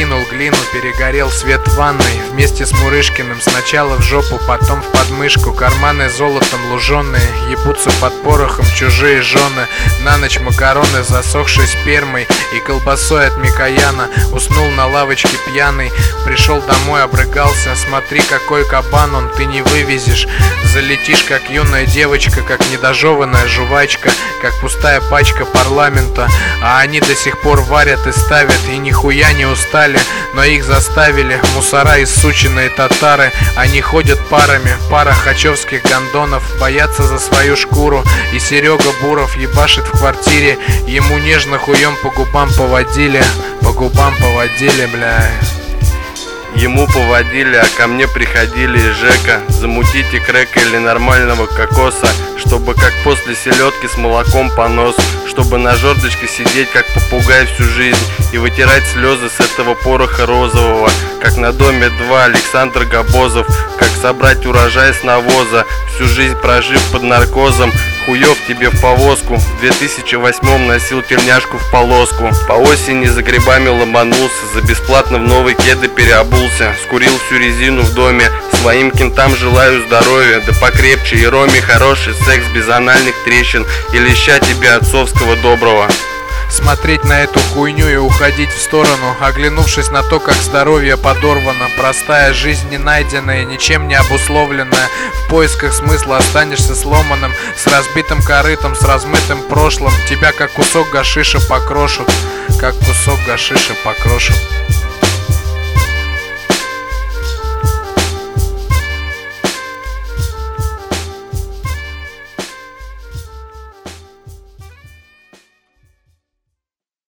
Опрокинул глину, перегорел свет в ванной. Вместе с Мурышкиным сначала в жопу, потом в подмышку. Карманы золотом луженые, ебутся под порохом чужие жены. На ночь макароны с засохшей спермой и колбасой от Микояна. Уснул на лавочке пьяный, пришел домой, обрыгался. Смотри, какой кабан он, ты не вывезешь. Залетишь, как юная девочка, как недожеванная жвачка, как пустая пачка парламента. А они до сих пор варят и ставят, и нихуя не устали, но их заставили. Мусора и сученые татары, они ходят парами, пара хачевских гондонов, боятся за свою шкуру. И Серега Буров ебашит в квартире, ему нежно хуем по губам поводили, бля. Ему поводили, а ко мне приходили из ЖЭКа. Замутите крэка или нормального кокоса, чтобы как после селедки с молоком понос, чтобы на жердочке сидеть как попугай всю жизнь и вытирать слезы с этого пороха розового, как на доме 2 Александр Габозов, как собрать урожай с навоза, всю жизнь прожив под наркозом. Хуёв тебе в повозку, в 2008-м носил тельняшку в полоску. По осени за грибами ломанулся, за бесплатно в новые кеды переобулся. Скурил всю резину в доме, своим кентам желаю здоровья, да покрепче и роме хороший секс без анальных трещин и леща тебе отцовского доброго. Смотреть на эту хуйню и уходить в сторону, оглянувшись на то, как здоровье подорвано. Простая жизнь не найденная, ничем не обусловленная. В поисках смысла останешься сломанным, с разбитым корытом, с размытым прошлым. Тебя как кусок гашиша покрошут, как кусок гашиша покрошут.